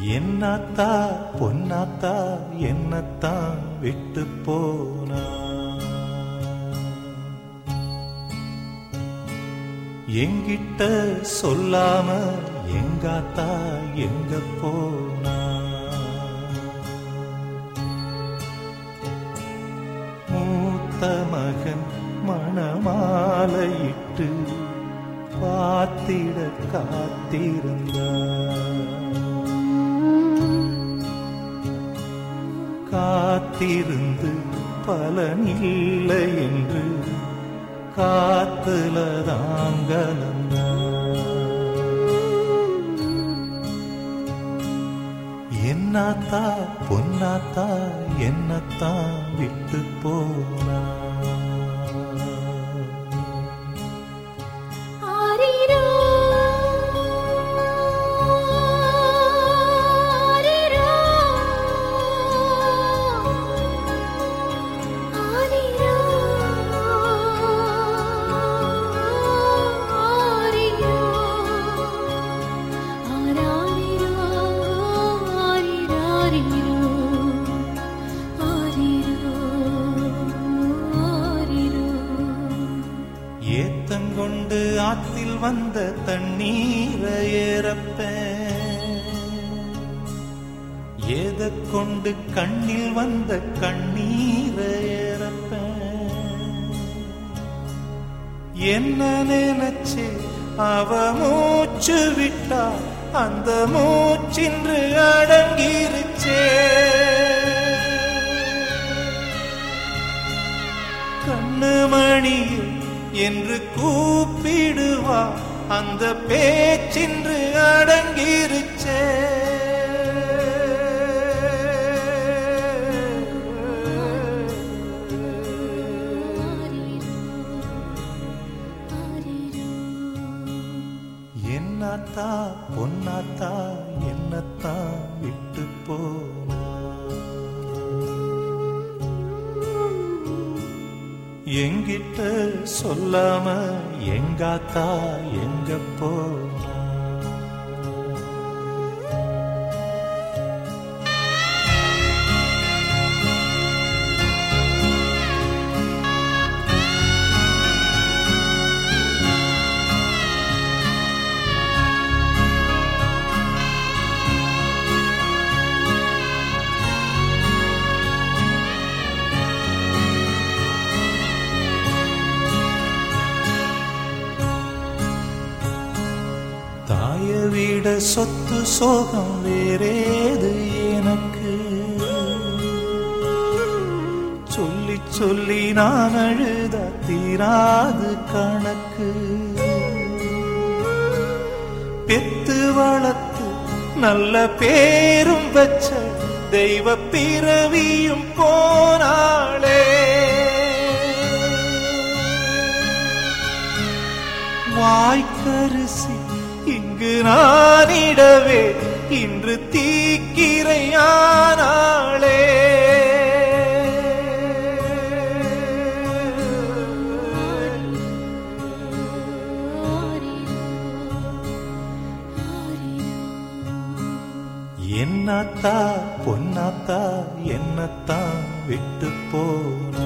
என்னத்தா பொன்னாத்தா என்னத்தான் விட்டு போனா, எங்கிட்ட சொல்லாம எங்காத்தா எங்க போனா, மூத்த மகன் மணமாலையிட்டு பார்த்திட காத்திருந்தார், காத்திருந்து பலனில்லை என்று காத்துல தாங்கலந்தா, என்னாத்தா பொன்னாத்தா என்னத்தான் விட்டு போனா. ஏத்தங்கொண்டு ஆத்தில் வந்த தண்ணீரை ஏறப்பேன், ஏத கொண்டு கண்ணில் வந்த கண்ணீரை ஏறப்பேன், என்ன நினைச்சு அவ மூச்சு விட்டா அந்த மூச்சின்று அடங்கிருச்சே, கண்ணு மணியே என்று கூப்பிடுவா அந்த பேச்சின்று அடங்கிருச்சே, என்னத்தா பொன்னாத்தா என்னத்தான் விட்டு போனா, எங்கிட்ட சொல்லாம எங்காத்தா எங்க போனா, தாய விட சொத்து சோகம் வேறேது எனக்கு, சொல்லி சொல்லி நான் அழுத தீராது கணக்கு, பெத்து வளர்த்து நல்ல பேரும் வச்ச தெய்வ பிறவியும் போனாளே, வாய்க்கரிசி இங்கு நானிடவே இன்று தீக்கிரையானாளே, என்னத்தா பொன்னாத்தா என்னத்தான் விட்டு போனா,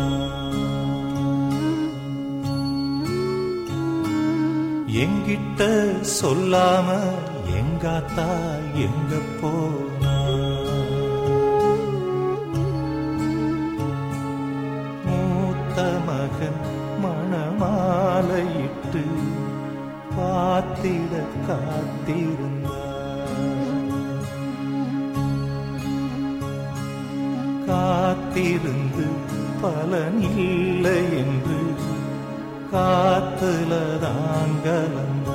எங்கிட்ட சொல்லாம எங்காத்தா எங்க போனா, மூத்த மகன் மணமாலையிட்டு பார்த்திட காத்திருந்தார், காத்திருந்து பலனில்லை என்று காத்துல தாங்கலந்த,